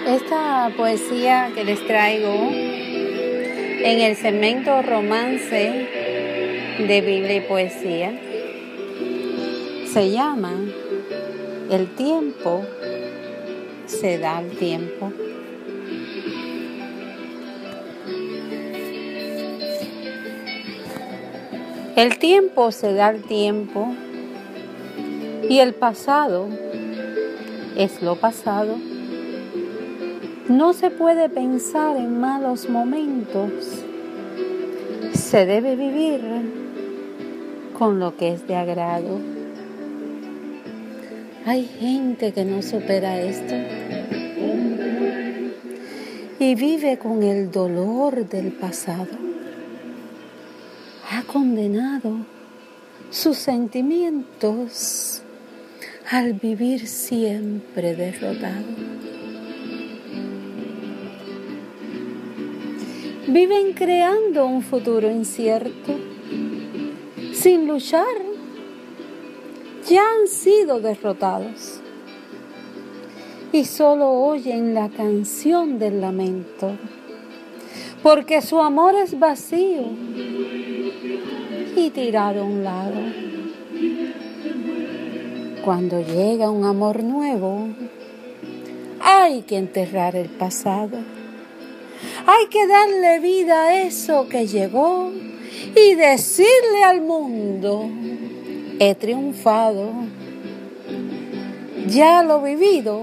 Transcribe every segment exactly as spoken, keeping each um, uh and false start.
Esta poesía que les traigo en el segmento romance de Biblia y Poesía se llama El tiempo se da al tiempo. El tiempo se da al tiempo y el pasado es lo pasado. No se puede pensar en malos momentos. Se debe vivir con lo que es de agrado. Hay gente que no supera esto y vive con el dolor del pasado. Ha condenado sus sentimientos al vivir siempre derrotado. Viven creando un futuro incierto, sin luchar. Ya han sido derrotados y solo oyen la canción del lamento, porque su amor es vacío y tirado a un lado. Cuando llega un amor nuevo, hay que enterrar el pasado. Hay que darle vida a eso que llegó y decirle al mundo: he triunfado, ya lo vivido,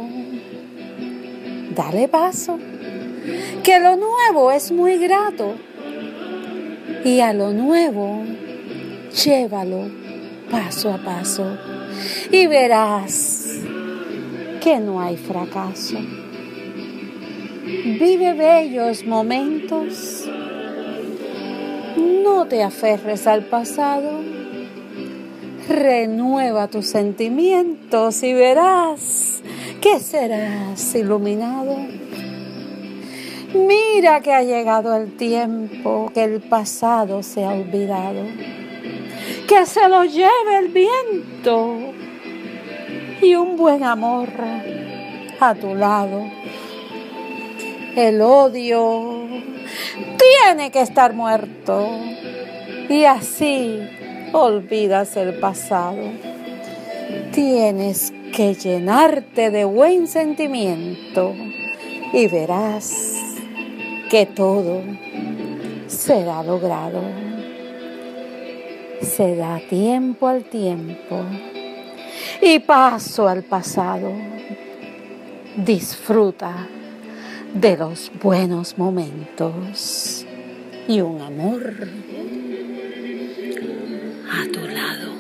dale paso, que lo nuevo es muy grato y a lo nuevo llévalo paso a paso y verás que no hay fracaso. Vive bellos momentos, no te aferres al pasado, renueva tus sentimientos y verás que serás iluminado. Mira que ha llegado el tiempo, que el pasado se ha olvidado, que se lo lleve el viento y un buen amor a tu lado. El odio tiene que estar muerto y así olvidas el pasado. Tienes que llenarte de buen sentimiento y verás que todo será logrado. Se da tiempo al tiempo y paso al pasado. Disfruta de los buenos momentos y un amor a tu lado.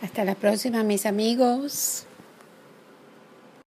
Hasta la próxima, mis amigos.